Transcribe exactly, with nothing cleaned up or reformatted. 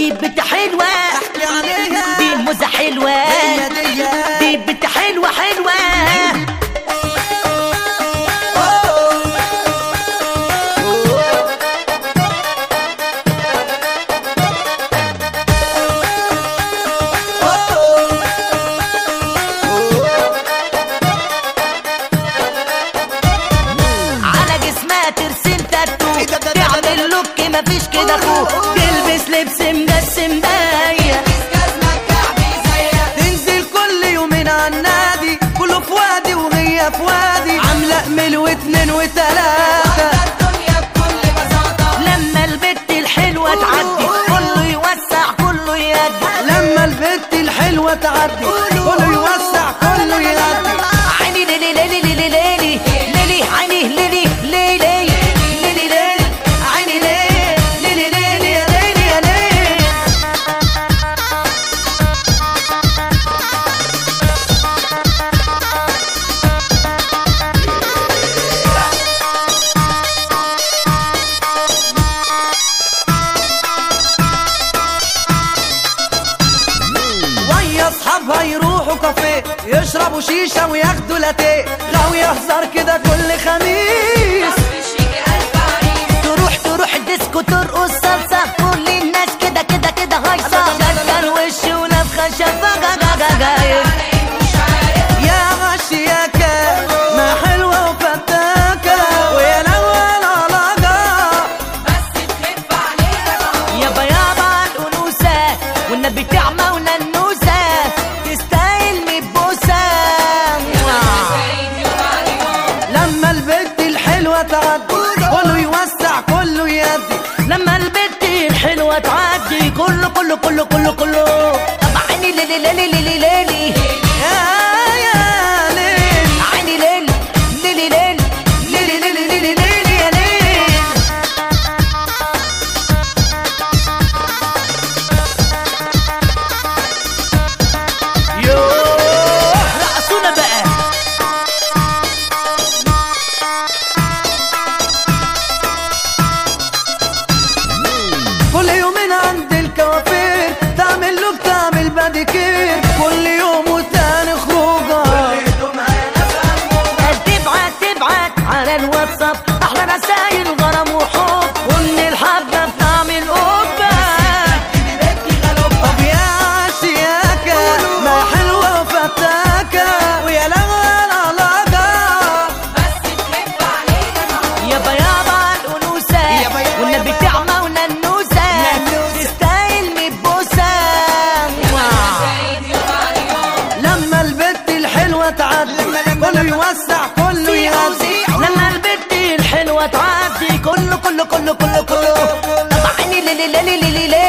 دي بنت حلوة احكي عليها دي موزة حلوة هي دي دي بنت حلوة حلوة مفيش كده اخوه تلبس لبس مجسم باية تنزل كل يومين عالنادي كله في وادي وهي في وادي عاملة أمل واتنين وتلاتة الدنيا بكل بساطة لما البت الحلوة تعدي كله يوسع كله يهدي لما البت الحلوة تعدي كله يوسع كله يهدي عيني ليلي ليلي ليلي ليلي ليلي عيني ليلي ليلي اصحابها يروحوا كافيه يشربوا شيشه وياخدوا لاتيه غاوي يهزر كده كل خميس تروح تروح الديسكو ترقص صلصه كل الناس كده كده كده هايصه شكل وش ونفخه شفاقه جاجاجاير يا غشياكه ما حلوه وفتاكه ويا الاول علاقه بس تخف عليها يابا يابا الانوثه والنبي تعمى وننوسه تستاهل مبوسه لما البنت الحلوه تعدي كله يوسع كله يدي لما البنت الحلوه تعدي كله كله كله كله كله طب عيني ليلي ليلي ليلي ليلي يا يا ليل عيني ليلي ليلي ليلي ليلي ليلي ليلي ليلي يا ليل يوه رقصونا بقى كل يومين عند الكوافير تعمل له بتعمل باديكير كل يوم وتاني خروجه تبعت تبعت على الواتساب احلى رسايل غرام وحب ومن الحبه بتعمل قبه طب يا عشياكه ما حلوه وفتاكه ويا لغوى العلاقه بس تخف عليها يابا يابا الانوثه والنبي تعمى وننوسه تستاهل مبوسه لما البت الحلوه تعدي كله يوسع كله يهدي لما البنت الحلوه تعدي كله كله كله كله كله طب عيني ليلي ليلي ليلي